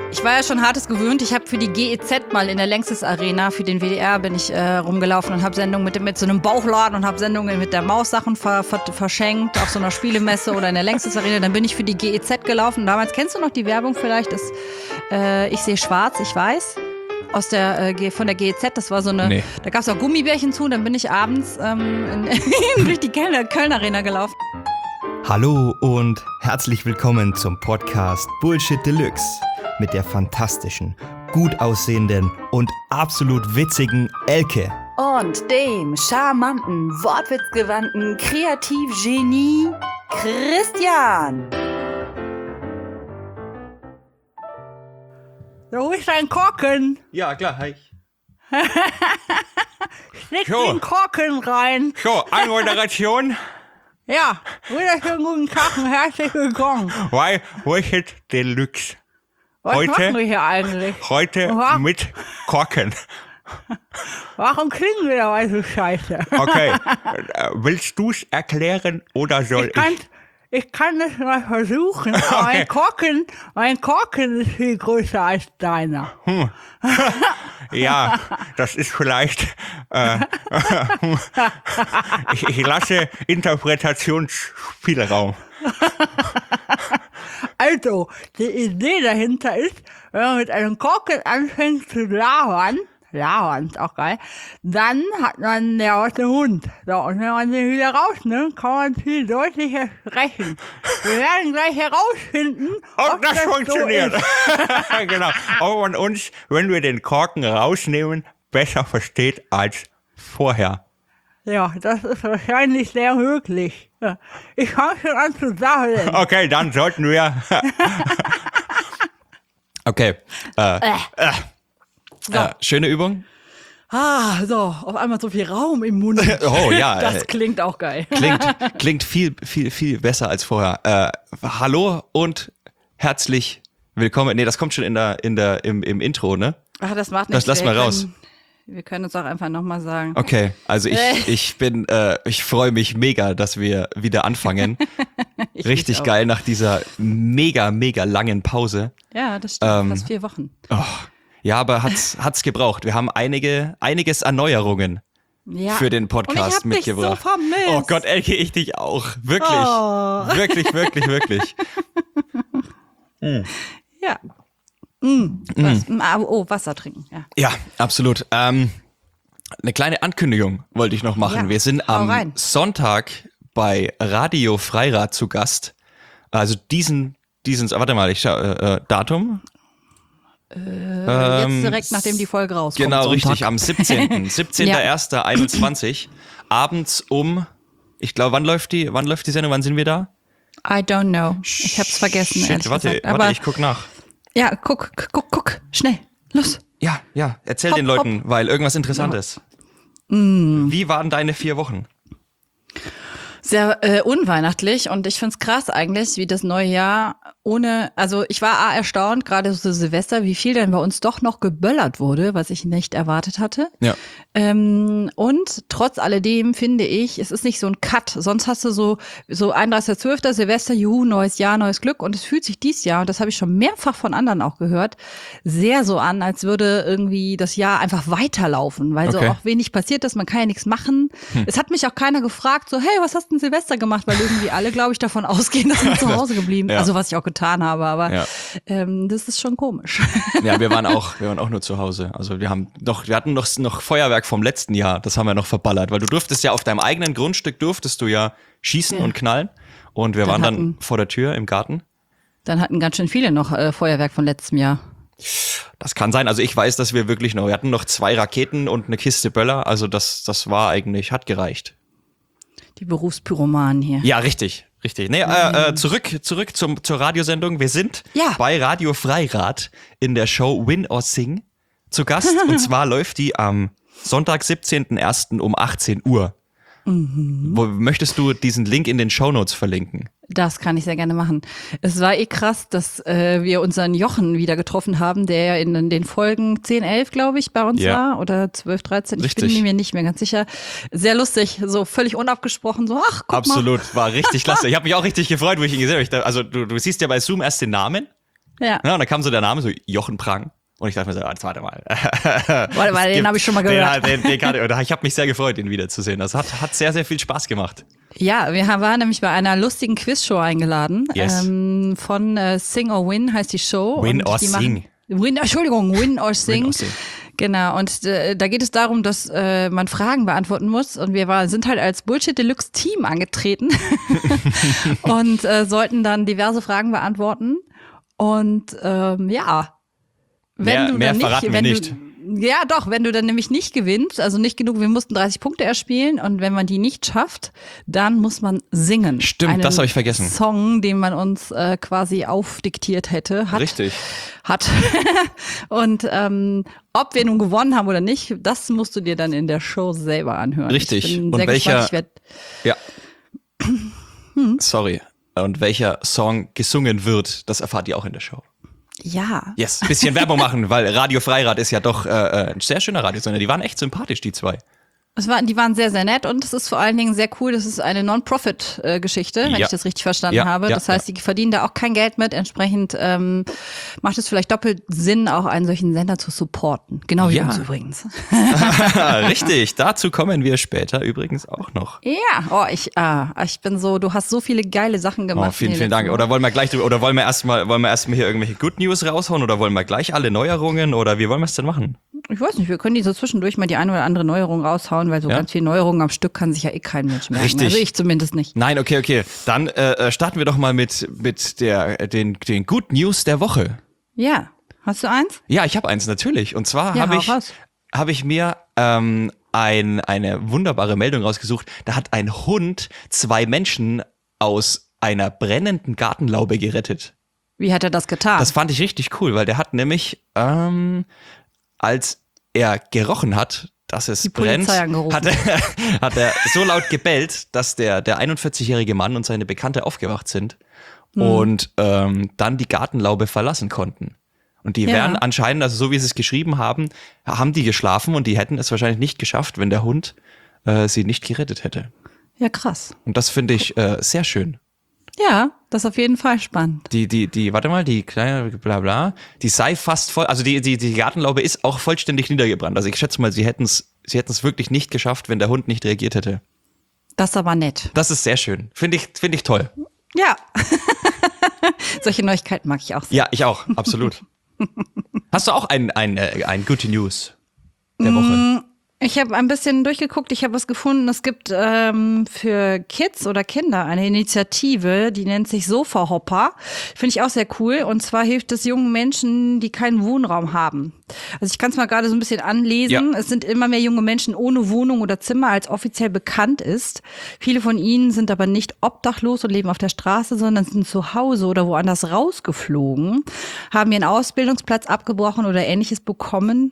Ich war ja schon Hartes gewöhnt. Ich habe für die GEZ mal in der Längstes Arena, für den WDR bin ich rumgelaufen und habe Sendungen mit so einem Bauchladen und habe Sendungen mit der Maus Sachen verschenkt auf so einer Spielemesse oder in der Längstes Arena. Dann bin ich für die GEZ gelaufen. Damals, kennst du noch die Werbung vielleicht? Ich sehe schwarz, ich weiß. Von der GEZ, das war so eine, nee. Da gab es auch Gummibärchen zu. Dann bin ich abends durch die Köln Arena gelaufen. Hallo und herzlich willkommen zum Podcast Bullshit Deluxe mit der fantastischen, gut aussehenden und absolut witzigen Elke. Und dem charmanten, wortwitzgewandten Kreativgenie Christian. Wo ist dein Korken? Ja, klar, hi. Steck den Korken rein. So, Anmoderation. Ja, wunderschönen guten Tag und herzlich willkommen. Weil Bullshit Deluxe. Was machen wir hier eigentlich? Heute mit Korken. Warum klingen wir dabei so scheiße? Okay, willst du's erklären oder soll ich? Ich kann es mal versuchen. Okay. Mein Korken ist viel größer als deiner. Ja, das ist vielleicht. Ich lasse Interpretationsspielraum. Also, die Idee dahinter ist, wenn man mit einem Korken anfängt zu labern ist auch geil, dann hat man ja was im Mund. So, und wenn man den wieder rausnimmt, kann man viel deutlicher sprechen. Wir werden gleich herausfinden, ob das funktioniert. So ist. Genau. Ob man uns, wenn wir den Korken rausnehmen, besser versteht als vorher. Ja, das ist wahrscheinlich sehr möglich. Ich fange schon an zu sammeln. Okay, dann sollten wir. Okay. Schöne Übung. So, auf einmal so viel Raum im Mund. Oh ja. Das klingt auch geil. Klingt viel besser als vorher. Hallo und herzlich willkommen. Nee, das kommt schon im Intro, ne? Ach, das macht nichts. Das lass mal raus. Wir können es auch einfach nochmal sagen. Okay, also ich freue mich mega, dass wir wieder anfangen. Richtig geil nach dieser mega langen Pause. Ja, das stimmt, fast 4 Wochen. Oh, ja, aber hat's gebraucht. Wir haben einiges an Neuerungen für den Podcast und ich hab mitgebracht. Dich so vermisst. Oh Gott, Elke, ich dich auch. Wirklich. Oh. Wirklich. Ja. Wasser trinken. Ja, absolut. Eine kleine Ankündigung wollte ich noch machen. Ja, wir sind am Sonntag bei Radio Freirad zu Gast. Also warte mal, ich schau, Datum? Jetzt direkt, nachdem die Folge rauskommt. Genau, Sonntag. richtig, am 17.01.21 abends ich glaube, wann läuft die Sendung, wann sind wir da? I don't know. Ich hab's vergessen. Shit, warte, ich guck nach. Ja, guck, schnell, los. Ja, erzähl den Leuten, weil irgendwas Interessantes. Wie waren deine 4 Wochen? Sehr unweihnachtlich und ich find's krass eigentlich, wie das neue Jahr also ich war erstaunt, gerade so Silvester, wie viel denn bei uns doch noch geböllert wurde, was ich nicht erwartet hatte. Ja. Und trotz alledem finde ich, es ist nicht so ein Cut, sonst hast du so 31.12. Silvester, juhu, neues Jahr, neues Glück und es fühlt sich dieses Jahr, und das habe ich schon mehrfach von anderen auch gehört, sehr so an, als würde irgendwie das Jahr einfach weiterlaufen, weil so auch wenig passiert ist, man kann ja nichts machen. Es hat mich auch keiner gefragt, so hey, was hast du denn Silvester gemacht, weil irgendwie alle, glaube ich, davon ausgehen, dass man zu Hause geblieben ist. Ja. Also was ich auch getan habe, aber das ist schon komisch. Ja, wir waren auch nur zu Hause. Also wir hatten noch Feuerwerk vom letzten Jahr, das haben wir noch verballert, weil du durftest ja auf deinem eigenen Grundstück schießen und knallen und wir waren dann vor der Tür im Garten. Dann hatten ganz schön viele noch Feuerwerk von letztem Jahr. Das kann sein, also ich weiß, dass wir hatten noch 2 Raketen und eine Kiste Böller, also das war eigentlich, hat gereicht. Die Berufspyromanen hier. Ja, richtig. Nee, zurück zur Radiosendung. Wir sind bei Radio Freirad in der Show Win or Sing zu Gast. Und zwar läuft die am Sonntag, 17.01. um 18 Uhr. Wo möchtest du diesen Link in den Shownotes verlinken? Das kann ich sehr gerne machen. Es war krass, dass wir unseren Jochen wieder getroffen haben, der ja in den Folgen 10, 11, glaube ich, bei uns war. Oder 12, 13. Richtig. Ich bin mir nicht mehr ganz sicher. Sehr lustig, so völlig unabgesprochen. So, ach, guck mal. Absolut, war richtig klasse. Ich habe mich auch richtig gefreut, wo ich ihn gesehen habe. Also du siehst ja bei Zoom erst den Namen. Ja. Und dann kam so der Name, so Jochen Prang. Und ich dachte mir so, warte mal. Warte mal, den habe ich schon mal gehört. Ich habe mich sehr gefreut, den wiederzusehen. Das hat sehr, sehr viel Spaß gemacht. Ja, wir waren nämlich bei einer lustigen Quizshow eingeladen. Yes. Von Sing or Win heißt die Show. Win und or die Sing. Win or Sing. Win or Sing. Genau, und da geht es darum, dass man Fragen beantworten muss. Und wir sind halt als Bullshit Deluxe Team angetreten und sollten dann diverse Fragen beantworten. Und Mehr verraten wir nicht. Ja, doch, wenn du dann nämlich nicht gewinnst, also nicht genug, wir mussten 30 Punkte erspielen und wenn man die nicht schafft, dann muss man singen. Stimmt, das habe ich vergessen. Einen Song, den man uns quasi aufdiktiert hat. Richtig. Und ob wir nun gewonnen haben oder nicht, das musst du dir dann in der Show selber anhören. Richtig. Ich bin und sehr welcher? gespannt. Ja. Sorry. Und welcher Song gesungen wird, das erfahrt ihr auch in der Show. Ja. Yes, bisschen Werbung machen, weil Radio Freirad ist ja doch ein sehr schöner Radiosender. Die waren echt sympathisch, die zwei. Die waren sehr, sehr nett und es ist vor allen Dingen sehr cool, das ist eine Non-Profit-Geschichte, wenn ich das richtig verstanden habe. Das heißt, die verdienen da auch kein Geld mit. Entsprechend macht es vielleicht doppelt Sinn, auch einen solchen Sender zu supporten. Genau wie uns übrigens. Richtig, dazu kommen wir später übrigens auch noch. Ja, ich bin so, du hast so viele geile Sachen gemacht. Vielen Dank. Oder wollen wir erstmal hier irgendwelche Good News raushauen oder wollen wir gleich alle Neuerungen oder wie wollen wir es denn machen? Ich weiß nicht, wir können die so zwischendurch mal die eine oder andere Neuerung raushauen, weil so ganz viele Neuerungen am Stück kann sich ja kein Mensch merken. Richtig. Also ich zumindest nicht. Nein, okay. Dann starten wir doch mal mit den Good News der Woche. Ja. Hast du eins? Ja, ich habe eins natürlich. Und zwar habe ich mir eine wunderbare Meldung rausgesucht. Da hat ein Hund 2 Menschen aus einer brennenden Gartenlaube gerettet. Wie hat er das getan? Das fand ich richtig cool, weil der hat nämlich, als er gerochen hat, dass es brennt, hat er so laut gebellt, dass der 41-jährige Mann und seine Bekannte aufgewacht sind und dann die Gartenlaube verlassen konnten. Und die wären anscheinend, also so wie sie es geschrieben haben die geschlafen und die hätten es wahrscheinlich nicht geschafft, wenn der Hund sie nicht gerettet hätte. Ja, krass. Und das finde ich sehr schön. Ja, das ist auf jeden Fall spannend. Die kleine Blabla, die sei fast voll, also die Gartenlaube ist auch vollständig niedergebrannt. Also ich schätze mal, sie hätten es wirklich nicht geschafft, wenn der Hund nicht reagiert hätte. Das ist aber nett. Das ist sehr schön. Finde ich toll. Ja. Solche Neuigkeiten mag ich auch sehr. Ja, ich auch, absolut. Hast du auch ein Good News der Woche? Ich habe ein bisschen durchgeguckt, ich habe was gefunden, es gibt für Kids oder Kinder eine Initiative, die nennt sich Sofa-Hopper. Finde ich auch sehr cool. Und zwar hilft es jungen Menschen, die keinen Wohnraum haben. Also ich kann es mal gerade so ein bisschen anlesen. Ja. Es sind immer mehr junge Menschen ohne Wohnung oder Zimmer, als offiziell bekannt ist. Viele von ihnen sind aber nicht obdachlos und leben auf der Straße, sondern sind zu Hause oder woanders rausgeflogen, haben ihren Ausbildungsplatz abgebrochen oder Ähnliches bekommen,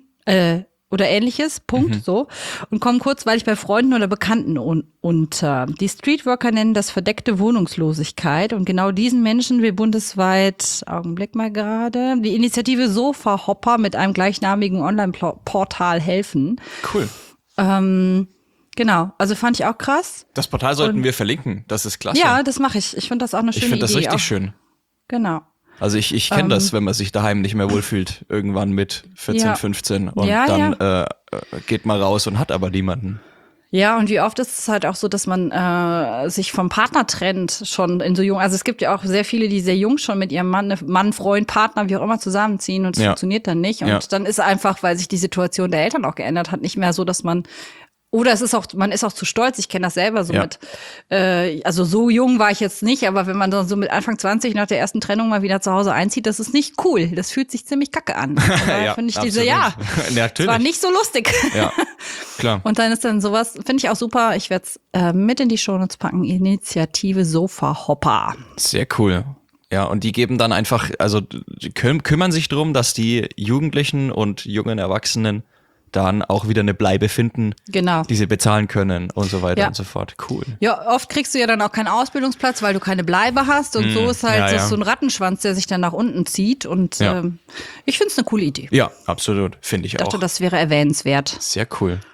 so, und kommen kurzweilig bei Freunden oder Bekannten unter. Die Streetworker nennen das verdeckte Wohnungslosigkeit und genau diesen Menschen will bundesweit, Augenblick mal gerade, die Initiative Sofa-Hopper mit einem gleichnamigen Online-Portal helfen. Cool. Genau, also fand ich auch krass. Das Portal sollten wir verlinken, das ist klasse. Ja, das mache ich. Ich finde das auch eine schöne Idee. Ich finde das richtig schön. Genau. Also ich kenne das, wenn man sich daheim nicht mehr wohlfühlt, irgendwann mit 14, 15 und dann geht man raus und hat aber niemanden. Ja, und wie oft ist es halt auch so, dass man sich vom Partner trennt, schon in so jung. Also es gibt ja auch sehr viele, die sehr jung schon mit ihrem Mann, Freund, Partner, wie auch immer zusammenziehen und es funktioniert dann nicht. Und dann ist einfach, weil sich die Situation der Eltern auch geändert hat, nicht mehr so, dass man oder man ist auch zu stolz, ich kenne das selber so mit, also so jung war ich jetzt nicht, aber wenn man so mit Anfang 20 nach der ersten Trennung mal wieder zu Hause einzieht, das ist nicht cool. Das fühlt sich ziemlich kacke an. Da finde ich das war nicht so lustig. Ja, klar. Und dann ist dann sowas, finde ich auch super, ich werde es mit in die Shownotes packen, Initiative Sofa-Hopper. Sehr cool. Ja, und die geben dann einfach, also die kümmern sich drum, dass die Jugendlichen und jungen Erwachsenen dann auch wieder eine Bleibe finden, die sie bezahlen können und so weiter und so fort. Cool. Ja, oft kriegst du ja dann auch keinen Ausbildungsplatz, weil du keine Bleibe hast und so ist halt so ein Rattenschwanz, der sich dann nach unten zieht und ich finde es eine coole Idee. Ja, absolut, finde ich auch. Ich dachte, das wäre erwähnenswert. Sehr cool.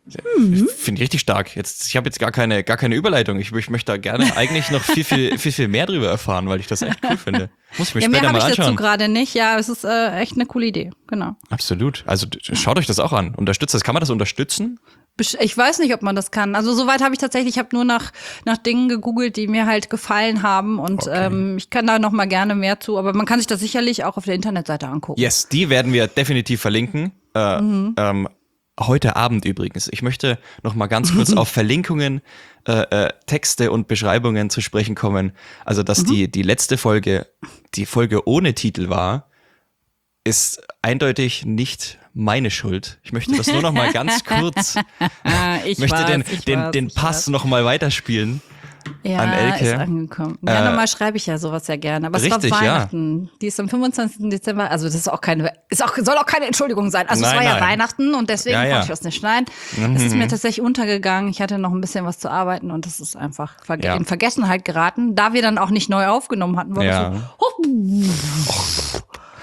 Finde ich richtig stark. Ich habe jetzt gar keine Überleitung. Ich möchte da gerne eigentlich noch viel mehr drüber erfahren, weil ich das echt cool finde. Muss ich mir später mal anschauen. Mehr habe ich dazu gerade nicht. Ja, es ist echt eine coole Idee. Genau. Absolut. Also schaut euch das auch an. Unterstützt das. Kann man das unterstützen? Ich weiß nicht, ob man das kann. Also soweit habe ich habe nur nach Dingen gegoogelt, die mir halt gefallen haben und ich kann da noch mal gerne mehr zu, aber man kann sich das sicherlich auch auf der Internetseite angucken. Yes, die werden wir definitiv verlinken. Heute Abend übrigens. Ich möchte noch mal ganz kurz auf Verlinkungen, Texte und Beschreibungen zu sprechen kommen. Also, dass die letzte Folge, die Folge ohne Titel war, ist eindeutig nicht meine Schuld. Ich möchte das nur noch mal ganz kurz, den Pass noch mal weiterspielen. Ja, an Elke. Ist angekommen. Ja, normal schreibe ich ja sowas ja gerne. Aber richtig, es war Weihnachten. Ja. Die ist am 25. Dezember. Also das ist soll auch keine Entschuldigung sein. Also es war ja Weihnachten und deswegen konnte ich was nicht schneiden. Es ist mir tatsächlich untergegangen. Ich hatte noch ein bisschen was zu arbeiten und das ist einfach in Vergessenheit geraten. Da wir dann auch nicht neu aufgenommen hatten, war das so.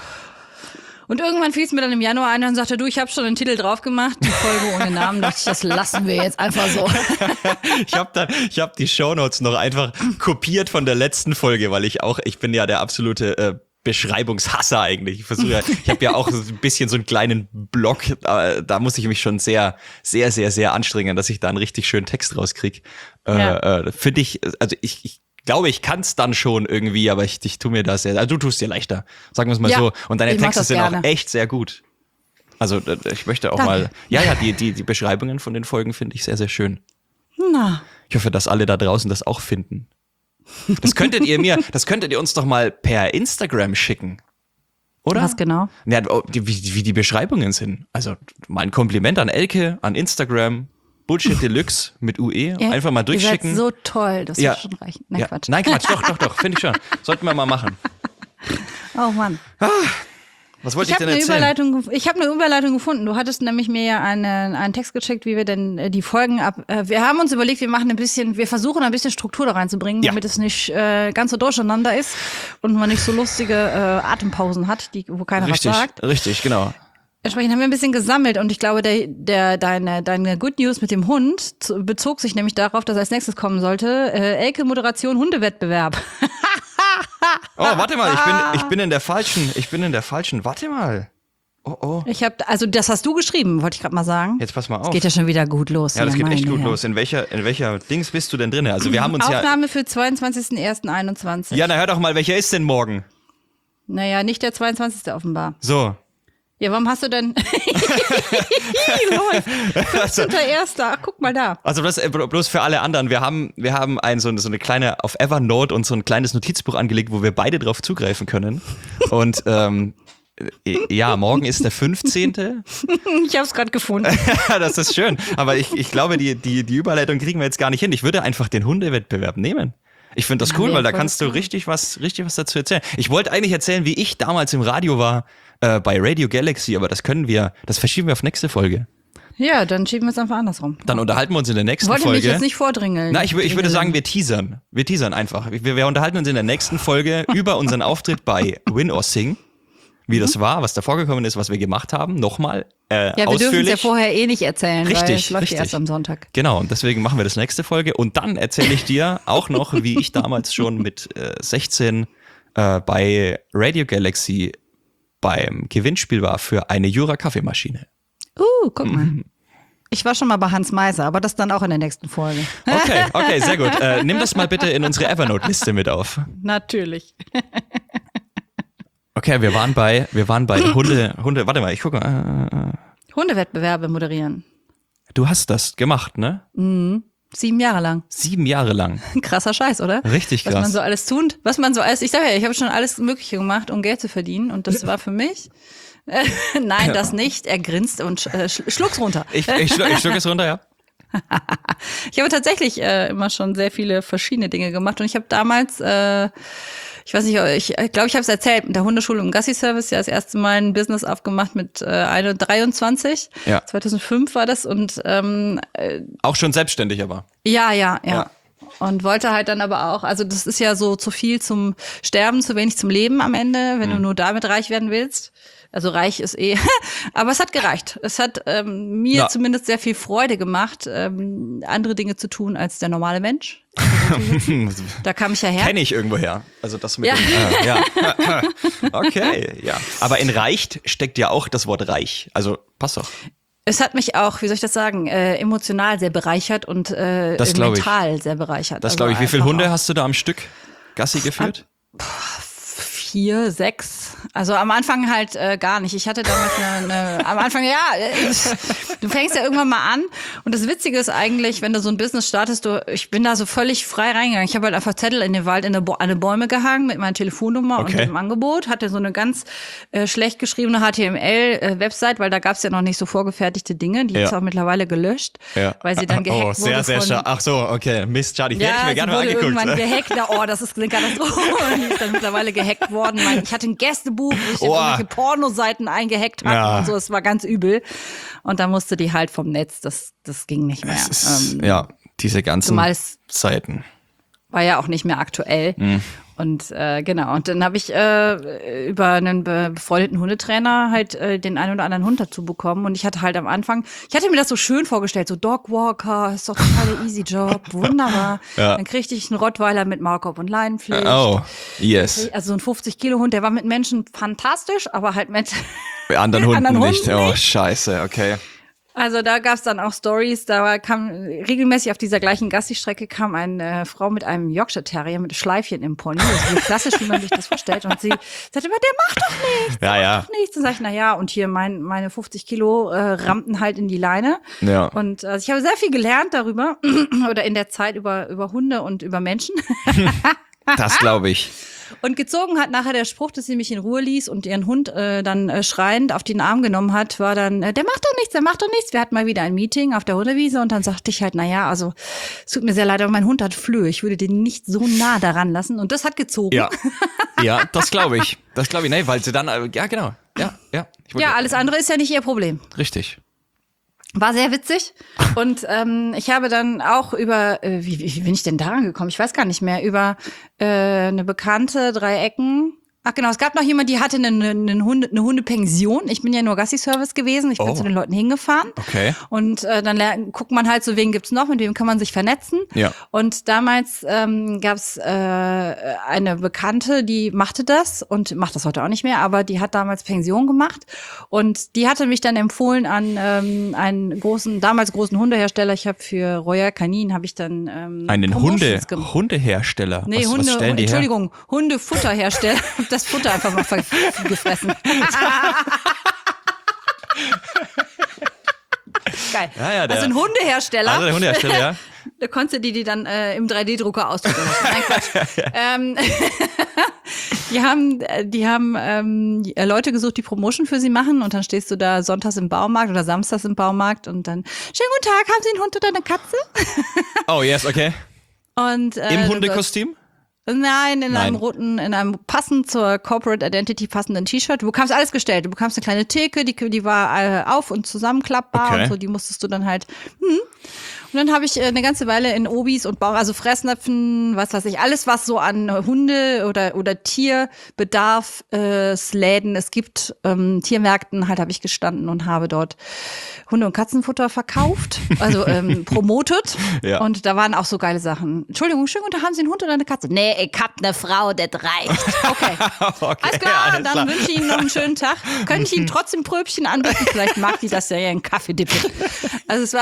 Und irgendwann fiel es mir dann im Januar ein und sagte, du, ich habe schon einen Titel drauf gemacht, die Folge ohne Namen, dachte ich, das lassen wir jetzt einfach so. Ich hab die Shownotes noch einfach kopiert von der letzten Folge, weil ich bin ja der absolute Beschreibungshasser eigentlich. Ich habe ja auch ein bisschen so einen kleinen Blog, da muss ich mich schon sehr, sehr, sehr, sehr anstrengen, dass ich da einen richtig schönen Text rauskriege. Finde ich, also ich glaube, ich kann es dann schon irgendwie, aber ich tue mir das du tust dir leichter, sagen wir es mal so. Und deine Texte sind auch echt sehr gut. Also ich möchte auch mal, die Beschreibungen von den Folgen finde ich sehr, sehr schön. Na. Ich hoffe, dass alle da draußen das auch finden. Das könntet ihr uns doch mal per Instagram schicken. Oder? Was genau? Ja, wie die Beschreibungen sind. Also mal ein Kompliment an Elke, an Instagram. Bullshit Deluxe mit UE. Einfach mal durchschicken. Ihr seid so toll, das wird schon reichen. Nein, Quatsch. Nein, Quatsch, doch, finde ich schon. Sollten wir mal machen. Oh Mann. Was wollte ich denn erzählen? Ich habe eine Überleitung gefunden. Du hattest nämlich mir ja einen Text geschickt, wie wir denn die Folgen wir haben uns überlegt, wir versuchen ein bisschen Struktur da reinzubringen, damit es nicht ganz so durcheinander ist und man nicht so lustige Atempausen hat, wo keiner was sagt. Richtig, genau. Entsprechend haben wir ein bisschen gesammelt und ich glaube, deine Good News mit dem Hund bezog sich nämlich darauf, dass als nächstes kommen sollte, Elke Moderation Hundewettbewerb. Oh, warte mal, ich bin in der falschen, warte mal. Oh. Das hast du geschrieben, wollte ich gerade mal sagen. Jetzt pass mal auf. Das geht ja schon wieder gut los. Ja, das geht echt gut los. In welcher Dings bist du denn drin? Also wir haben uns Aufnahme für 22.01.21. Ja, na hör doch mal, welcher ist denn morgen? Naja, nicht der 22. offenbar. So. Ja, warum hast du denn 15.01. Guck mal da. Also bloß für alle anderen. Wir haben so eine kleine auf Evernote und so ein kleines Notizbuch angelegt, wo wir beide drauf zugreifen können. Und morgen ist der 15. Ich habe es gerade gefunden. Das ist schön. Aber ich glaube, die Überleitung kriegen wir jetzt gar nicht hin. Ich würde einfach den Hundewettbewerb nehmen. Ich finde das cool, weil da kannst du richtig was dazu erzählen. Ich wollte eigentlich erzählen, wie ich damals im Radio war, bei Radio Galaxy, aber das verschieben wir auf nächste Folge. Ja, dann schieben wir es einfach andersrum. Dann unterhalten wir uns in der nächsten Folge. Wollte mich jetzt nicht vordringeln. Na, ich würde sagen, wir teasern. Wir teasern einfach. Wir unterhalten uns in der nächsten Folge über unseren Auftritt bei Win or Sing. Wie das war, was da vorgekommen ist, was wir gemacht haben. Nochmal wir ausführlich. Dürfen es ja vorher nicht erzählen, richtig, weil es läuft erst am Sonntag. Genau, und deswegen machen wir das nächste Folge. Und dann erzähle ich dir auch noch, wie ich damals schon mit 16 bei Radio Galaxy beim Gewinnspiel war für eine Jura-Kaffeemaschine. Guck mal. Ich war schon mal bei Hans Meiser, aber das dann auch in der nächsten Folge. Okay, sehr gut. Nimm das mal bitte in unsere Evernote-Liste mit auf. Natürlich. Okay, wir waren bei Hunde, warte mal, ich gucke mal. Hundewettbewerbe moderieren. Du hast das gemacht, ne? 7 Jahre lang. 7 Jahre lang. Krasser Scheiß, oder? Richtig krass. Was man so alles tut, ich sag ja, ich habe schon alles Mögliche gemacht, um Geld zu verdienen und das war für mich. Nein, das nicht. Er grinst und schluck's runter. Ich schluck es runter, ja. Ich habe tatsächlich immer schon sehr viele verschiedene Dinge gemacht und ich habe damals ich weiß nicht, ich glaube, ich habe es erzählt, mit der Hundeschule im Gassi-Service ja das erste Mal ein Business aufgemacht mit 23. Ja. 2005 war das und auch schon selbstständig aber. Ja. Und wollte halt dann aber auch, also das ist ja so zu viel zum Sterben, zu wenig zum Leben am Ende, wenn du nur damit reich werden willst. Also reich ist aber es hat gereicht. Es hat mir zumindest sehr viel Freude gemacht, andere Dinge zu tun als der normale Mensch. Da kam ich ja her. Kenne ich irgendwo her. Also das mit dem, Okay, ja. Aber in reicht steckt ja auch das Wort reich. Also passt doch. Es hat mich auch, wie soll ich das sagen, emotional sehr bereichert und mental sehr bereichert. Das glaube ich. Wie viele Hunde hast du da am Stück Gassi geführt? 4, 6. Also am Anfang halt gar nicht. Ich hatte damals am Anfang, du fängst ja irgendwann mal an und das Witzige ist eigentlich, wenn du so ein Business startest, ich bin da so völlig frei reingegangen. Ich habe halt einfach Zettel in den Wald an eine Bäume gehangen mit meiner Telefonnummer und dem Angebot, hatte so eine ganz schlecht geschriebene HTML-Website, weil da gab es ja noch nicht so vorgefertigte Dinge, die ist auch mittlerweile gelöscht, weil sie dann gehackt wurde. Sehr, sehr schade. Ach so, okay. Mist, schade. Ich hätte mir gerne mal angeguckt. Irgendwann gehackt. Das ist eine Katastrophe. Die ist dann mittlerweile gehackt worden. Ich hatte ein Gästebuch, wo ich irgendwelche Pornoseiten eingehackt hatte und so. Es war ganz übel. Und dann musste die halt vom Netz. Das ging nicht mehr. Diese ganzen Seiten. War ja auch nicht mehr aktuell. Und genau. Und dann habe ich über einen befreundeten Hundetrainer halt den einen oder anderen Hund dazu bekommen. Und ich hatte halt am Anfang, ich hatte mir das so schön vorgestellt, so Dogwalker, ist doch total der easy Job, wunderbar. Dann kriegte ich einen Rottweiler mit Maulkorb und Leinenpflicht. Oh, yes. Also so ein 50-Kilo-Hund, der war mit Menschen fantastisch, aber halt mit anderen Hunden nicht. Oh, scheiße, okay. Also da gab's dann auch Stories, kam regelmäßig auf dieser gleichen Gassi-Strecke kam eine Frau mit einem Yorkshire Terrier mit Schleifchen im Pony, also so klassisch, wie man sich das vorstellt. Und sie sagte immer, der macht doch nichts, macht doch nichts. Dann sag ich, und hier meine 50 Kilo rammten halt in die Leine. Ja. Und also ich habe sehr viel gelernt darüber, oder in der Zeit über Hunde und über Menschen. Das glaube ich. Und gezogen hat nachher der Spruch, dass sie mich in Ruhe ließ und ihren Hund dann schreiend auf den Arm genommen hat, war dann, der macht doch nichts. Wir hatten mal wieder ein Meeting auf der Hundewiese und dann sagte ich halt, es tut mir sehr leid, aber mein Hund hat Flöhe. Ich würde den nicht so nah daran lassen. Und das hat gezogen. Ja, das glaube ich. Nee, weil sie dann, genau. Ja. Alles andere ist ja nicht ihr Problem. Richtig. War sehr witzig und ich habe dann auch über, wie bin ich denn daran gekommen? Ich weiß gar nicht mehr, über eine Bekannte, 3 Ecken. Ach genau, es gab noch jemand, die hatte eine Hundepension. Ich bin ja nur Gassi-Service gewesen. Ich bin zu den Leuten hingefahren. Okay. Und dann guckt man halt so, wen gibt's noch, mit wem kann man sich vernetzen. Ja. Und damals gab's eine Bekannte, die machte das und macht das heute auch nicht mehr, aber die hat damals Pension gemacht. Und die hatte mich dann empfohlen an einen damals großen Hundehersteller. Ich habe für Royal Canin einen Hundehersteller? Nee, was stellen die her? Hundefutterhersteller. Das Futter einfach mal gefressen. Geil. Ja, also ein Hundehersteller. Also der Hundehersteller, ja. Da konntest du die dann im 3D-Drucker ausdrucken lassen. Nein, Quatsch. Die haben Leute gesucht, die Promotion für sie machen und dann stehst du da sonntags im Baumarkt oder samstags im Baumarkt und dann, schönen guten Tag, haben Sie einen Hund oder eine Katze? Oh, yes, okay. Und, im Hundekostüm? Nein, in einem passend zur Corporate Identity passenden T-Shirt. Du bekamst alles gestellt. Du bekamst eine kleine Theke, die war auf- und zusammenklappbar und so, die musstest du dann halt. Und dann habe ich eine ganze Weile in Obis und also Fressnäpfen, was weiß ich, alles, was so an Hunde- oder Tierbedarf Läden es gibt, Tiermärkten halt habe ich gestanden und habe dort Hunde- und Katzenfutter verkauft, also promotet. Ja. Und da waren auch so geile Sachen. Entschuldigung, schön, und da haben Sie einen Hund oder eine Katze? Nee, ich hab eine Frau, das reicht. Okay. Alles klar, dann wünsche ich Ihnen noch einen schönen Tag. Könnte ich Ihnen trotzdem Pröbchen anbieten? Vielleicht mag die das ja in Kaffee dippen. Also es war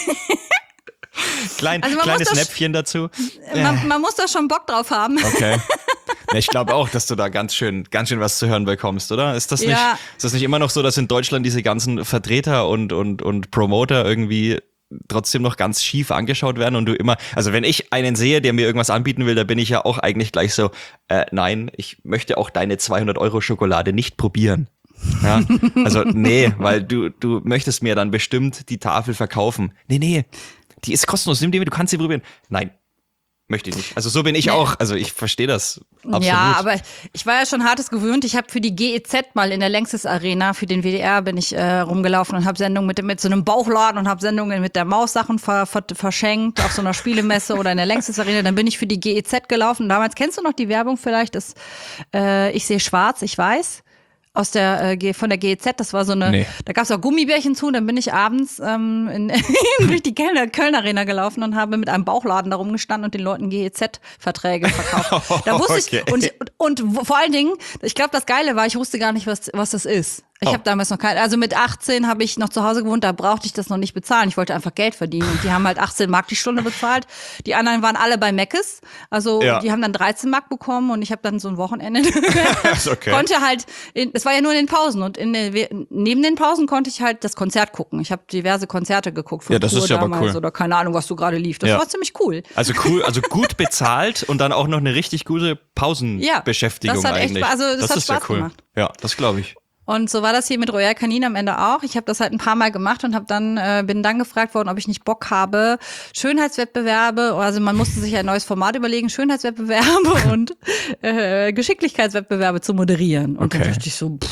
kleines Näpfchen dazu. Man muss da schon Bock drauf haben. Okay. Ja, ich glaube auch, dass du da ganz schön was zu hören bekommst, oder? Ist das nicht immer noch so, dass in Deutschland diese ganzen Vertreter und Promoter irgendwie trotzdem noch ganz schief angeschaut werden und du immer, also wenn ich einen sehe, der mir irgendwas anbieten will, da bin ich ja auch eigentlich gleich so, nein, ich möchte auch deine 200 € Schokolade nicht probieren. Ja, also nee, weil du möchtest mir dann bestimmt die Tafel verkaufen. Nee, die ist kostenlos, nimm die mit, du kannst sie probieren. Nein. möchte ich nicht. Also so bin ich auch. Also ich verstehe das absolut. Ja, aber ich war ja schon Hartes gewöhnt. Ich habe für die GEZ mal in der Längses Arena, für den WDR bin ich rumgelaufen und habe Sendungen mit so einem Bauchladen und habe Sendungen mit der Maussachen verschenkt auf so einer Spielemesse oder in der Längses Arena. Dann bin ich für die GEZ gelaufen. Damals kennst du noch die Werbung vielleicht, ist ich sehe schwarz, ich weiß. Von der GEZ, das war so eine, Da gab es auch Gummibärchen zu, dann bin ich abends durch die Köln Arena gelaufen und habe mit einem Bauchladen da rumgestanden und den Leuten GEZ-Verträge verkauft. Da wusste ich, und vor allen Dingen, ich glaube, das Geile war, ich wusste gar nicht, was das ist. Ich habe damals noch also mit 18 habe ich noch zu Hause gewohnt, da brauchte ich das noch nicht bezahlen. Ich wollte einfach Geld verdienen und die haben halt 18 Mark die Stunde bezahlt. Die anderen waren alle bei Meckes, also die haben dann 13 Mark bekommen und ich habe dann so ein Wochenende konnte halt, es war ja nur in den Pausen und neben den Pausen konnte ich halt das Konzert gucken. Ich habe diverse Konzerte geguckt von das ist ja aber cool. Oder keine Ahnung, was so gerade lief. Das war ziemlich cool. Also gut bezahlt und dann auch noch eine richtig gute Pausenbeschäftigung das hat eigentlich. Echt, also das hat ist Spaß ja cool. gemacht. Ja, das glaube ich. Und so war das hier mit Royal Canin am Ende auch. Ich habe das halt ein paar Mal gemacht und bin dann gefragt worden, ob ich nicht Bock habe, Schönheitswettbewerbe, also man musste sich ein neues Format überlegen, Schönheitswettbewerbe und Geschicklichkeitswettbewerbe zu moderieren. Und dann dachte ich so,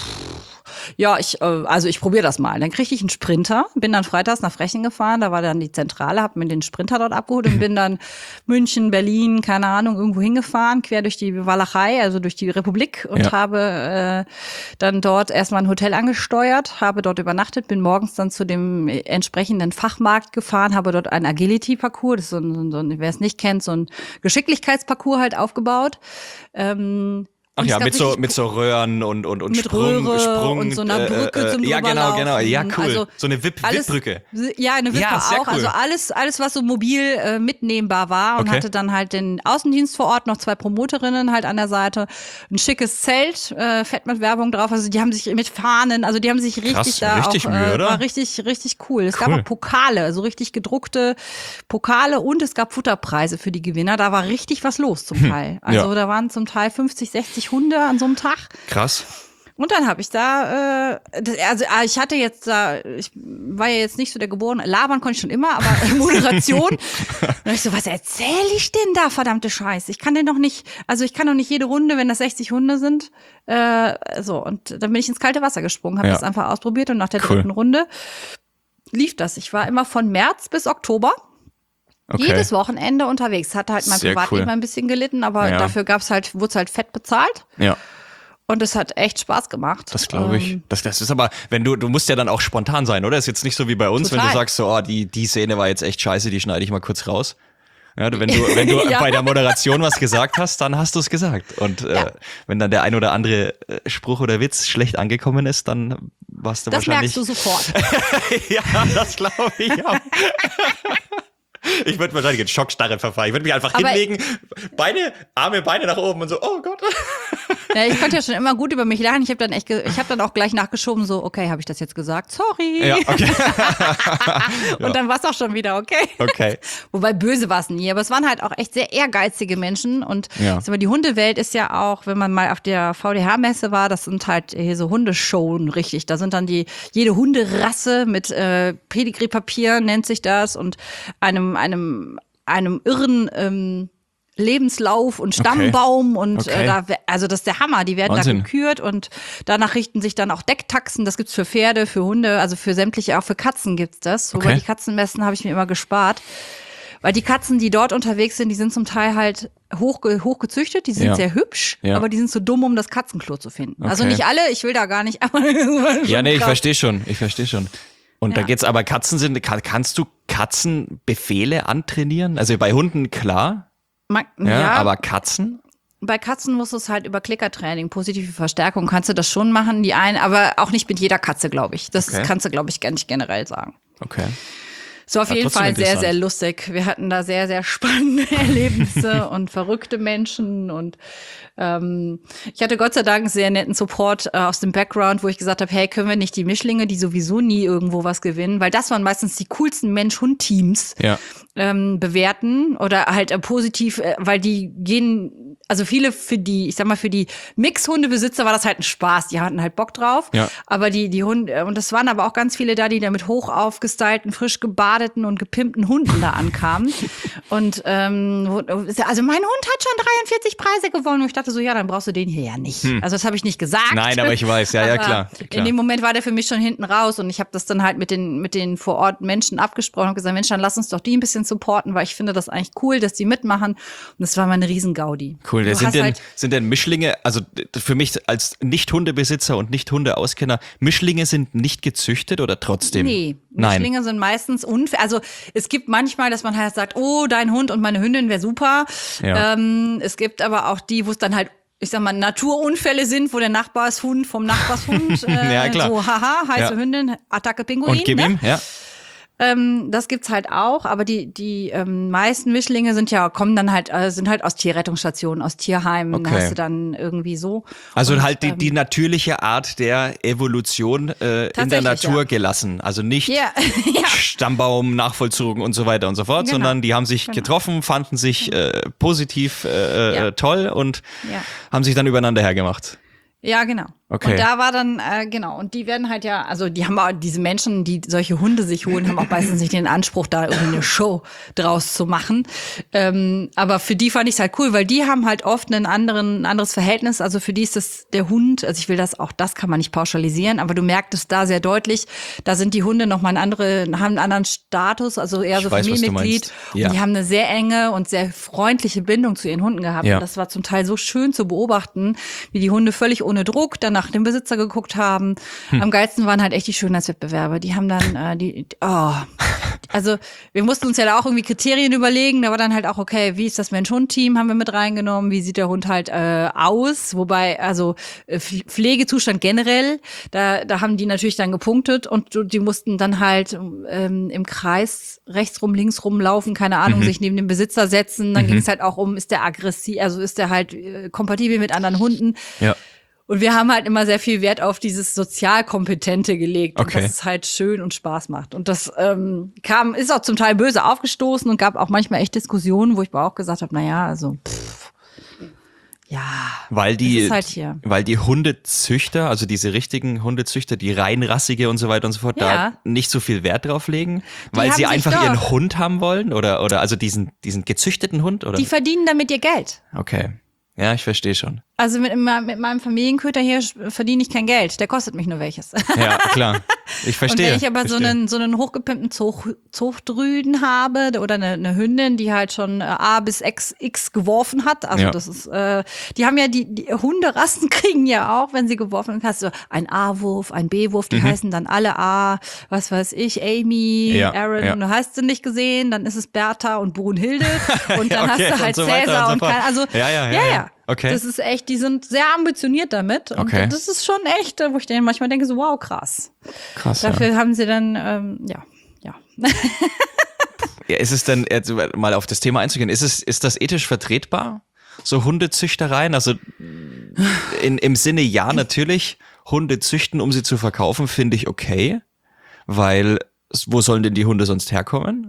ich probiere das mal. Dann kriegte ich einen Sprinter, bin dann freitags nach Frechen gefahren, da war dann die Zentrale, habe mir den Sprinter dort abgeholt und bin dann München, Berlin, keine Ahnung, irgendwo hingefahren, quer durch die Walachei, also durch die Republik und habe dann dort erstmal ein Hotel angesteuert, habe dort übernachtet, bin morgens dann zu dem entsprechenden Fachmarkt gefahren, habe dort einen Agility-Parcours, das ist so ein, wer es nicht kennt, so ein Geschicklichkeitsparcours halt aufgebaut. Ach ja, mit so Röhren und mit Sprung und so einer Brücke zum ja, genau. Ja, cool. Also so eine Wippbrücke. Ja, eine Wippe auch. Cool. Also alles, was so mobil mitnehmbar war und hatte dann halt den Außendienst vor Ort, noch 2 Promoterinnen halt an der Seite, ein schickes Zelt, fett mit Werbung drauf. Also die haben sich mit Fahnen, also die haben sich richtig richtig Mühe, oder? War richtig cool. Es gab auch Pokale, so richtig gedruckte Pokale und es gab Futterpreise für die Gewinner. Da war richtig was los zum Teil. Also da waren zum Teil 50, 60 Hunde an so einem Tag. Krass. Und dann habe ich ich war ja jetzt nicht so der Geborene, labern konnte ich schon immer, aber Moderation. Und ich so, was erzähle ich denn da, verdammte Scheiße? Ich kann doch nicht jede Runde, wenn das 60 Hunde sind, und dann bin ich ins kalte Wasser gesprungen, habe das einfach ausprobiert und nach der 3. Runde lief das. Ich war immer von März bis Oktober. Okay. Jedes Wochenende unterwegs. Hat halt mein Privatleben ein bisschen gelitten, aber dafür wurde es halt fett bezahlt. Ja. Und es hat echt Spaß gemacht. Das glaube ich. Das ist aber, du musst ja dann auch spontan sein, oder? Ist jetzt nicht so wie bei uns, wenn du sagst so, die Szene war jetzt echt scheiße, die schneide ich mal kurz raus. Ja, wenn du bei der Moderation was gesagt hast, dann hast du es gesagt. Und wenn dann der ein oder andere Spruch oder Witz schlecht angekommen ist, dann warst du wahrscheinlich... Das merkst du sofort. Ja, das glaube ich auch. Ich würde wahrscheinlich in Schockstarre verfallen. Ich würde mich einfach hinlegen, Arme, Beine nach oben und so, oh Gott. Ja, ich konnte ja schon immer gut über mich lachen. Ich habe dann auch gleich nachgeschoben, so, okay, habe ich das jetzt gesagt? Sorry. Ja, okay. Und dann war es auch schon wieder okay. Okay. Wobei böse war es nie, aber es waren halt auch echt sehr ehrgeizige Menschen. Und die Hundewelt ist ja auch, wenn man mal auf der VDH-Messe war, das sind halt hier so Hundeshowen, richtig. Da sind dann jede Hunderasse mit Pedigree-Papier, nennt sich das, und einem irren Lebenslauf und Stammbaum und also das ist der Hammer. Die werden Wahnsinn. Da gekürt und danach richten sich dann auch Decktaxen. Das gibt's für Pferde, für Hunde, also für sämtliche, auch für Katzen gibt's das. Wobei die Katzenmessen habe ich mir immer gespart. Weil die Katzen, die dort unterwegs sind, die sind zum Teil halt hoch gezüchtet, die sind sehr hübsch, aber die sind zu dumm, um das Katzenklo zu finden. Also nicht alle, ich will da gar nicht. Aber ich verstehe schon. Und da geht's aber kannst du Katzenbefehle antrainieren? Also bei Hunden klar. Aber Katzen? Bei Katzen musst du es halt über Klickertraining, positive Verstärkung, kannst du das schon machen, aber auch nicht mit jeder Katze, glaube ich. Das kannst du, glaube ich, gar nicht generell sagen. Okay. So auf jeden Fall sehr, sehr lustig. Wir hatten da sehr, sehr spannende Erlebnisse und verrückte Menschen und ich hatte Gott sei Dank einen sehr netten Support aus dem Background, wo ich gesagt habe, hey, können wir nicht die Mischlinge, die sowieso nie irgendwo was gewinnen, weil das waren meistens die coolsten Mensch-Hund-Teams, bewerten oder halt positiv, weil die gehen, also viele für die Mix-Hundebesitzer war das halt ein Spaß, die hatten halt Bock drauf, aber die Hunde, und das waren aber auch ganz viele da, die da mit hoch aufgestylten, frisch gebadeten beladeten und gepimpten Hunden da ankamen. Und also mein Hund hat schon 43 Preise gewonnen. Und ich dachte so, ja, dann brauchst du den hier ja nicht. Also das habe ich nicht gesagt. Nein, aber ich weiß, ja, klar. In dem Moment war der für mich schon hinten raus und ich habe das dann halt mit den vor Ort Menschen abgesprochen und gesagt, Mensch, dann lass uns doch die ein bisschen supporten, weil ich finde das eigentlich cool, dass die mitmachen. Und das war mal eine Riesen-Gaudi. Cool. Sind denn Mischlinge, also für mich als Nicht-Hundebesitzer und Nicht-Hunde-Auskenner, Mischlinge sind nicht gezüchtet oder trotzdem? Nee, Mischlinge sind meistens unfair. Also es gibt manchmal, dass man halt sagt, oh, dein Hund und meine Hündin wäre super. Ja. Es gibt aber auch die, wo es dann halt, ich sag mal, Naturunfälle sind, wo der Nachbarshund vom Nachbarshund ja, klar. so, haha, heiße Hündin, Attacke Pinguin. Und gib ihm, ja. Das gibt's halt auch, aber die meisten Mischlinge sind halt aus Tierrettungsstationen, aus Tierheimen, Okay. hast du dann irgendwie so. Also Und, halt die natürliche Art der Evolution in der Natur ja. gelassen. Also nicht Ja. Stammbaum nachvollzogen und so weiter und so fort, Genau. sondern die haben sich getroffen, fanden sich positiv toll und haben sich dann übereinander hergemacht. Ja, genau. Okay. Und da war dann, und die werden halt also die haben auch, diese Menschen, die solche Hunde sich holen, haben auch meistens nicht den Anspruch, da irgendwie eine Show draus zu machen. Aber für die fand ich es halt cool, weil die haben halt oft ein anderes Verhältnis. Also für die ist das der Hund, also das kann man nicht pauschalisieren, aber du merkst es da sehr deutlich, da sind die Hunde nochmal haben einen anderen Status, also eher so Familienmitglied. Ja. Und die haben eine sehr enge und sehr freundliche Bindung zu ihren Hunden gehabt. Ja. Und das war zum Teil so schön zu beobachten, wie die Hunde völlig ohne Druck danach den Besitzer geguckt haben. Am geilsten waren halt echt die Schönheitswettbewerbe. Die haben dann, also wir mussten uns ja da auch irgendwie Kriterien überlegen. Da war dann halt auch, okay, wie ist das Mensch-Hund-Team, haben wir mit reingenommen, wie sieht der Hund halt aus, wobei, also Pflegezustand generell, da haben die natürlich dann gepunktet und die mussten dann halt im Kreis rechtsrum, linksrum laufen, keine Ahnung, sich neben den Besitzer setzen. Dann ging es halt auch um, ist der aggressiv, also ist der halt kompatibel mit anderen Hunden. Ja. Und wir haben halt immer sehr viel Wert auf dieses Sozialkompetente gelegt, Okay. und dass es halt schön und Spaß macht. Und das ist auch zum Teil böse aufgestoßen und gab auch manchmal echt Diskussionen, wo ich aber auch gesagt habe, naja, also Weil das ist halt hier. weil die Hundezüchter, also diese richtigen Hundezüchter, die reinrassige und so weiter und so fort, Ja. da nicht so viel Wert drauf legen, weil haben sie sich einfach doch- ihren Hund haben wollen oder also diesen gezüchteten Hund oder? Die verdienen damit ihr Geld. Okay. Ja, ich verstehe schon. Also mit meinem Familienköter hier verdiene ich kein Geld. Der kostet mich nur welches. Ja, klar. Ich verstehe. Und wenn ich aber so verstehe. einen hochgepimpten Zuchtrüden habe oder eine Hündin, die halt schon A bis X geworfen hat, also Ja. das ist, die haben ja die Hunderassen kriegen ja auch, wenn sie geworfen haben, hast du ein A-Wurf, ein B-Wurf, die heißen dann alle A, was weiß ich, Amy, Ja, Aaron, ja. und du hast sie nicht gesehen, dann ist es Bertha und Brunhilde und dann Okay, hast du halt und so weiter Cäsar und so und fort. also Ja. Okay. das ist echt, die sind sehr ambitioniert damit. Und Okay. das ist schon echt, wo ich denen manchmal denke, so wow, krass. Krass. Dafür haben sie dann, ja. Ja, ist es denn, jetzt mal auf das Thema einzugehen, ist das ethisch vertretbar? So Hundezüchtereien? Also im Sinne, ja, natürlich, Hunde züchten, um sie zu verkaufen, finde ich okay. Weil, wo sollen denn die Hunde sonst herkommen?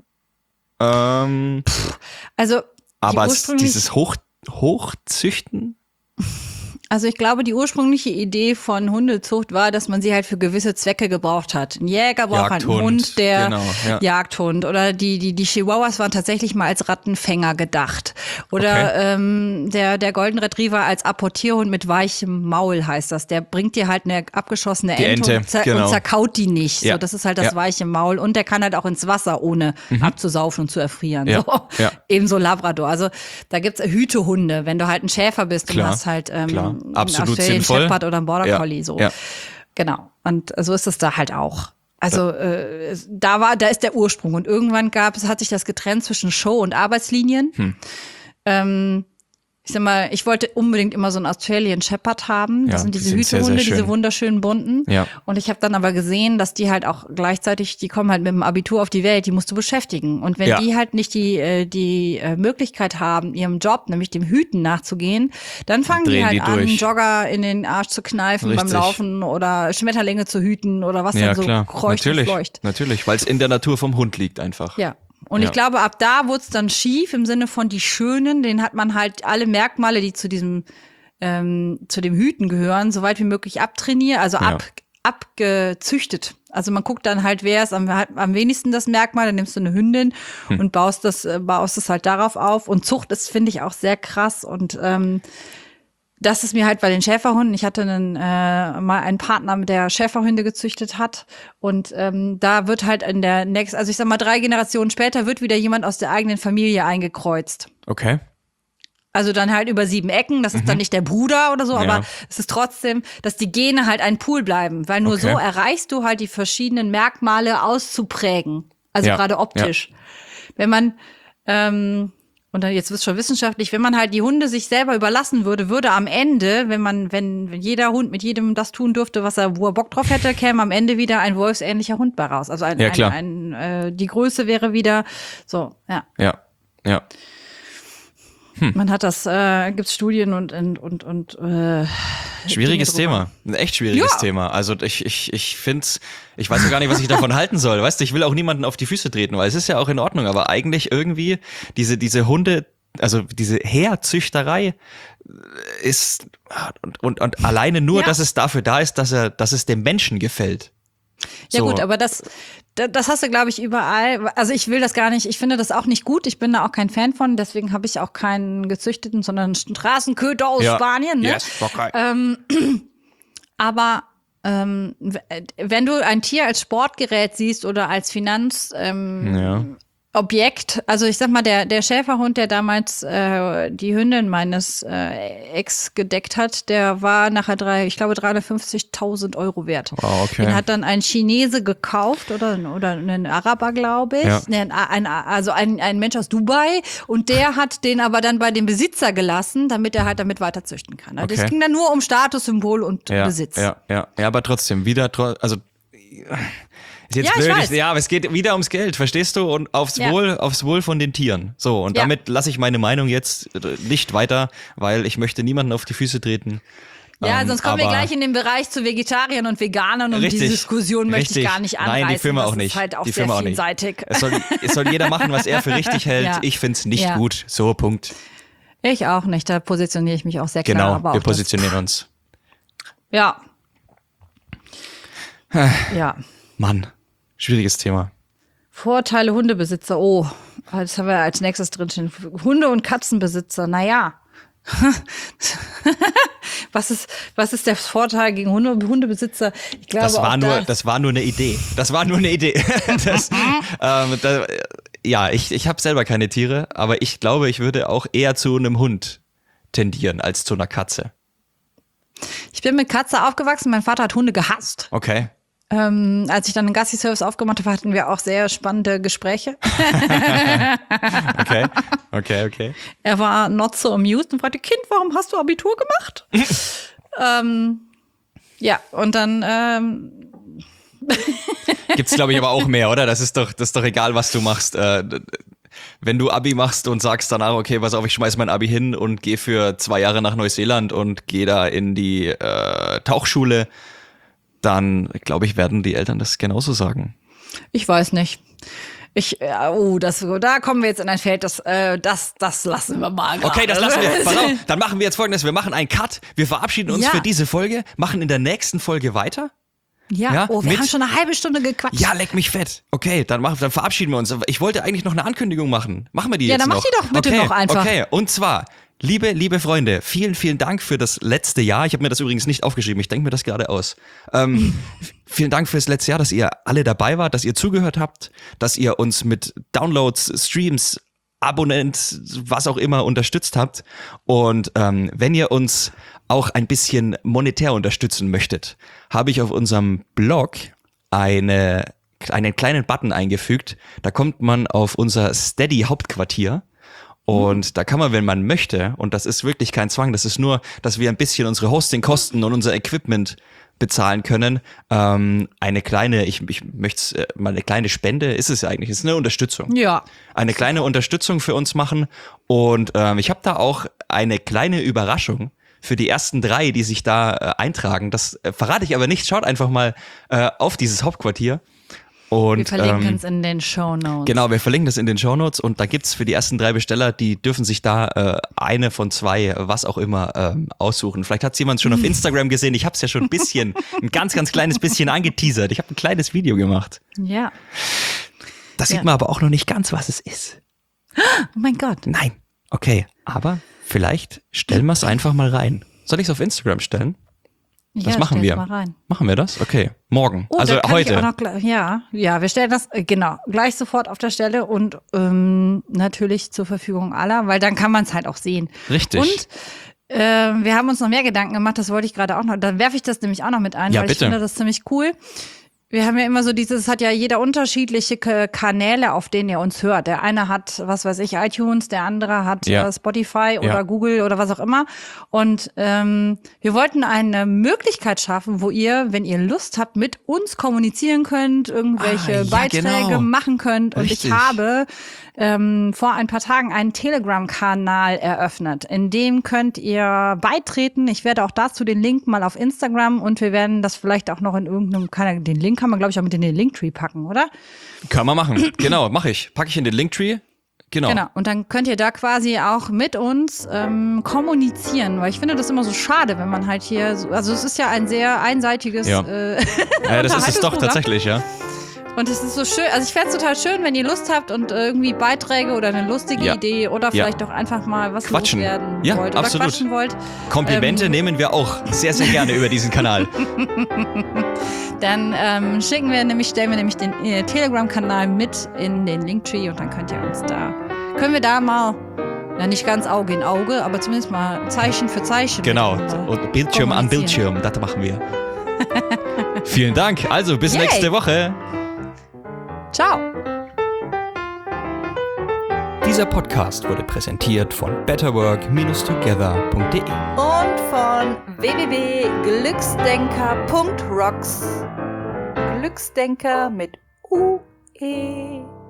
Also, Aber ursprünglich- dieses Hochzüchten? Also ich glaube, die ursprüngliche Idee von Hundezucht war, dass man sie halt für gewisse Zwecke gebraucht hat. Ein Jäger braucht halt einen Jagdhund, Hund, der genau, ja. Jagdhund. Oder die Chihuahuas waren tatsächlich mal als Rattenfänger gedacht. Oder der Golden Retriever als Apportierhund mit weichem Maul heißt das. Der bringt dir halt eine abgeschossene Die Ente, und genau. zerkaut die nicht. Ja. So, das ist halt das Ja. weiche Maul. Und der kann halt auch ins Wasser, ohne abzusaufen und zu erfrieren. Ja. So. Ja. Ebenso Labrador. Also da gibt's Hütehunde, wenn du halt ein Schäfer bist und Klar, hast halt klar. einen Absolut Australian sinnvoll. Shepherd oder ein Border Ja, Collie, so. ja. Genau. Und so ist es da halt auch. Also da ist der Ursprung. Und irgendwann hat sich das getrennt zwischen Show und Arbeitslinien. Ich sag mal, ich wollte unbedingt immer so einen Australian Shepherd haben. Das Ja, sind die diese sind sehr, Hütehunde, sehr schön. diese wunderschönen bunten. Ja. Und ich habe dann aber gesehen, dass die halt auch gleichzeitig, die kommen halt mit dem Abitur auf die Welt, die musst du beschäftigen. Und wenn Ja. die halt nicht die Möglichkeit haben, ihrem Job, nämlich dem Hüten nachzugehen, dann fangen die Drehen halt die an, durch. Jogger in den Arsch zu kneifen beim Richtig. Laufen oder Schmetterlinge zu hüten oder was Ja, dann so klar. kreucht und fleucht. Natürlich, weil es in der Natur vom Hund liegt einfach. Ja. Und Ja. ich glaube, ab da wurde es dann schief im Sinne von die Schönen, denen hat man halt alle Merkmale, die zu dem Hüten gehören, so weit wie möglich abtrainiert, also Ja. abgezüchtet. Also man guckt dann halt, wer ist am wenigsten das Merkmal, dann nimmst du eine Hündin und baust das halt darauf auf. Und Zucht ist, finde ich, auch sehr krass. Und das ist mir halt bei den Schäferhunden, ich hatte mal einen Partner, der Schäferhunde gezüchtet hat. Und da wird halt in der nächsten, also ich sag mal 3 Generationen später, wird wieder jemand aus der eigenen Familie eingekreuzt. Okay. Also dann halt über 7 Ecken, das ist dann nicht der Bruder oder so, aber es ist trotzdem, dass die Gene halt ein Pool bleiben, weil nur so erreichst du halt die verschiedenen Merkmale auszuprägen, also gerade optisch. Ja. Wenn man, und dann jetzt wird's schon wissenschaftlich, wenn man halt die Hunde sich selber überlassen würde am Ende, wenn jeder Hund mit jedem das tun dürfte, wo er Bock drauf hätte, käme am Ende wieder ein wolfsähnlicher Hund bei raus. Also die Größe wäre wieder so, ja. Ja. Man hat das, gibt's Studien und schwieriges Thema. Ein echt schwieriges Thema. Also ich find's, ich weiß gar nicht, was ich davon halten soll. Weißt du, ich will auch niemanden auf die Füße treten, weil es ist ja auch in Ordnung, aber eigentlich irgendwie diese Hunde, also diese Herzüchterei ist und alleine nur, dass es dafür da ist, dass es dem Menschen gefällt. Ja gut, aber das hast du, glaube ich, überall. Also ich will das gar nicht, ich finde das auch nicht gut. Ich bin da auch kein Fan von, deswegen habe ich auch keinen gezüchteten, sondern einen Straßenköter aus Spanien. Ne? Yes, okay. Aber wenn du ein Tier als Sportgerät siehst oder als Objekt, also ich sag mal, der Schäferhund, der damals die Hündin meines Ex gedeckt hat, der war nachher 350.000 Euro wert. Wow, okay. Den hat dann ein Chinese gekauft oder ein Araber, glaube ich. Ja. Ein Mensch aus Dubai, und der hat den aber dann bei dem Besitzer gelassen, damit er halt damit weiter züchten kann. Also es ging dann nur um Statussymbol und Besitz. Ja, aber trotzdem, also ist jetzt blöd, aber es geht wieder ums Geld, verstehst du? Und aufs Wohl von den Tieren. So, und damit lasse ich meine Meinung jetzt nicht weiter, weil ich möchte niemanden auf die Füße treten. Ja, sonst kommen wir gleich in den Bereich zu Vegetariern und Veganern, und diese Diskussion möchte ich gar nicht anreißen. Nein, die führen wir auch nicht. Das ist halt auch die sehr vielseitig. Es soll jeder machen, was er für richtig hält. Ja. Ich find's nicht gut. So, Punkt. Ich auch nicht. Da positioniere ich mich auch sehr klar. Genau, wir positionieren uns. Ja. Ja. Mann, schwieriges Thema. Vorteile Hundebesitzer. Oh, das haben wir als nächstes drinstehen. Hunde- und Katzenbesitzer. Naja. Was ist der Vorteil gegen Hundebesitzer? Ich glaube, das war nur eine Idee. Ich habe selber keine Tiere, aber ich glaube, ich würde auch eher zu einem Hund tendieren als zu einer Katze. Ich bin mit Katze aufgewachsen. Mein Vater hat Hunde gehasst. Okay. Als ich dann einen Gassi-Service aufgemacht habe, hatten wir auch sehr spannende Gespräche. Okay. Er war not so amused und fragte, Kind, warum hast du Abitur gemacht? Und dann gibt's, glaube ich, aber auch mehr, oder? Das ist doch egal, was du machst. Wenn du Abi machst und sagst danach, okay, pass auf, ich schmeiß mein Abi hin und gehe für 2 Jahre nach Neuseeland und gehe da in die Tauchschule, dann, glaube ich, werden die Eltern das genauso sagen. Ich weiß nicht. Da kommen wir jetzt in ein Feld, das lassen wir mal. Okay, das lassen wir. Pass auf, dann machen wir jetzt Folgendes. Wir machen einen Cut. Wir verabschieden uns für diese Folge, machen in der nächsten Folge weiter. Wir haben schon eine halbe Stunde gequatscht. Ja, leck mich fett. Okay, dann verabschieden wir uns. Ich wollte eigentlich noch eine Ankündigung machen. Machen wir die jetzt noch? Ja, dann mach die doch bitte noch einfach. Okay, und zwar, liebe Freunde, vielen, vielen Dank für das letzte Jahr. Ich habe mir das übrigens nicht aufgeschrieben. Ich denke mir das gerade aus. Vielen Dank für das letzte Jahr, dass ihr alle dabei wart, dass ihr zugehört habt, dass ihr uns mit Downloads, Streams, Abonnent, was auch immer unterstützt habt. Und wenn ihr uns auch ein bisschen monetär unterstützen möchtet, habe ich auf unserem Blog einen kleinen Button eingefügt. Da kommt man auf unser Steady-Hauptquartier. Und da kann man, wenn man möchte, und das ist wirklich kein Zwang, das ist nur, dass wir ein bisschen unsere Hostingkosten und unser Equipment bezahlen können, eine kleine, ich möchte mal eine kleine Spende, ist es ja eigentlich, ist eine Unterstützung. Ja. Eine kleine Unterstützung für uns machen, und ich habe da auch eine kleine Überraschung für die ersten 3, die sich da eintragen. Das verrate ich aber nicht, schaut einfach mal auf dieses Hauptquartier. Und, wir verlinken es in den Shownotes. Genau, wir verlinken das in den Shownotes und da gibt's für die ersten 3 Besteller, die dürfen sich da eine von 2, was auch immer, aussuchen. Vielleicht hat jemand schon auf Instagram gesehen. Ich habe es ja schon ein ganz, ganz kleines bisschen angeteasert. Ich habe ein kleines Video gemacht. Ja. Da sieht man aber auch noch nicht ganz, was es ist. Oh mein Gott. Nein. Okay, aber vielleicht stellen wir es einfach mal rein. Soll ich es auf Instagram stellen? Das machen wir. Mal rein. Machen wir das? Okay. Morgen. Oh, also heute. Wir stellen das gleich sofort auf der Stelle und natürlich zur Verfügung aller, weil dann kann man es halt auch sehen. Richtig. Und wir haben uns noch mehr Gedanken gemacht, das wollte ich gerade auch noch, dann werfe ich das nämlich auch noch mit ein, weil ich finde das ziemlich cool. Wir haben ja immer so es hat ja jeder unterschiedliche Kanäle, auf denen ihr uns hört. Der eine hat, was weiß ich, iTunes, der andere hat Spotify oder Google oder was auch immer. Und wir wollten eine Möglichkeit schaffen, wo ihr, wenn ihr Lust habt, mit uns kommunizieren könnt, irgendwelche Beiträge machen könnt. Und Richtig. ich habe vor ein paar Tagen einen Telegram-Kanal eröffnet. In dem könnt ihr beitreten. Ich werde auch dazu den Link mal auf Instagram und wir werden das vielleicht auch noch in irgendeinem Kanal, den Link kann man, glaube ich, auch mit in den Linktree packen, oder? Kann man machen. Genau, mache ich. Packe ich in den Linktree. Genau. Und dann könnt ihr da quasi auch mit uns kommunizieren, weil ich finde das immer so schade, wenn man halt hier, also es ist ja ein sehr einseitiges ja, das ist es doch tatsächlich, ja. Und es ist so schön, also ich fände es total schön, wenn ihr Lust habt und irgendwie Beiträge oder eine lustige Idee oder vielleicht auch einfach mal was loswerden wollt oder quatschen wollt. Komplimente nehmen wir auch sehr, sehr gerne über diesen Kanal. Dann stellen wir nämlich den Telegram-Kanal mit in den Linktree und dann können wir da mal, nicht ganz Auge in Auge, aber zumindest mal Zeichen für Zeichen. Genau, und Bildschirm an Bildschirm, das machen wir. Vielen Dank, also bis nächste Woche. Ciao. Dieser Podcast wurde präsentiert von betterwork-together.de und von www.glücksdenker.rocks. Glücksdenker mit UE.